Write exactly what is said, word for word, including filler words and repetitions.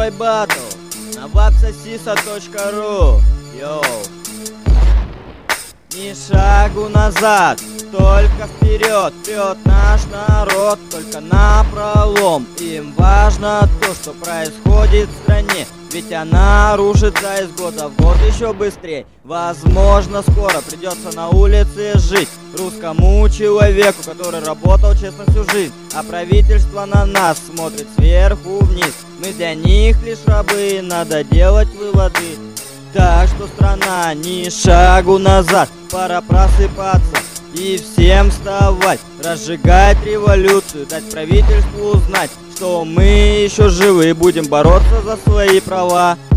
Второй батл на вапсосиса точка ру. Йоу. Ни шагу назад, только вперед, вперед наш народ, только напролом. Им важно то, что происходит в стране, ведь она рушится из года в год еще быстрее. Возможно, скоро придется на улице жить русскому человеку, который работал честно всю жизнь, а правительство на нас смотрит сверху вниз. Мы для них лишь рабы, надо делать выводы. Так что, страна, ни шагу назад, пора просыпаться и всем вставать, разжигать революцию, дать правительству узнать, что мы еще живы и будем бороться за свои права.